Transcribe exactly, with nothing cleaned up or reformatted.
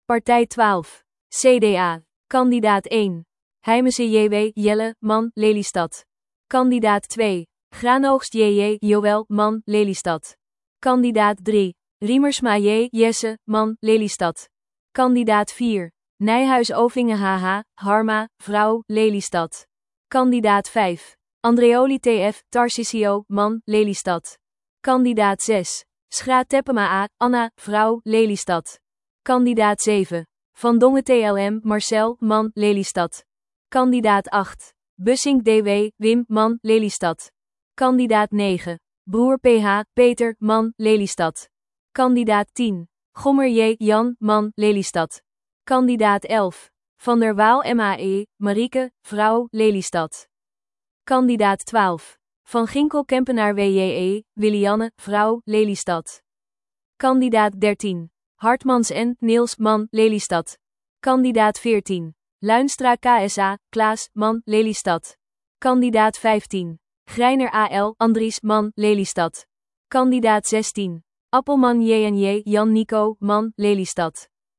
Partij twaalf. C D A. Kandidaat één. Heimese J W Jelle, man, Lelystad. Kandidaat twee. Graanoogst J J Joël, man, Lelystad. Kandidaat drie. Riemersma J Jesse, man, Lelystad. Kandidaat vier. Nijhuis Ovinge H H, Harma, vrouw, Lelystad. Kandidaat vijf. Andreoli T F, Tarsisio, man, Lelystad. Kandidaat zes. Schra Teppema A, Anna, vrouw, Lelystad. Kandidaat zeven. Van Dongen T L M, Marcel, man, Lelystad. Kandidaat acht. Bussink D W, Wim, man, Lelystad. Kandidaat negen. Broer P H, Peter, man, Lelystad. Kandidaat tien. Gommer J, Jan, man, Lelystad. Kandidaat elf. Van der Waal M A E, Marieke, vrouw, Lelystad. Kandidaat twaalf. Van Ginkel Kempenaar W J E, Willianne, vrouw, Lelystad. Kandidaat dertien. Hartmans N, Niels, man, Lelystad. Kandidaat veertien. Luinstra K S A, Klaas, man, Lelystad. Kandidaat vijftien. Greiner A L, Andries, man, Lelystad. Kandidaat zestien. Appelman J N J, Jan Nico, man, Lelystad.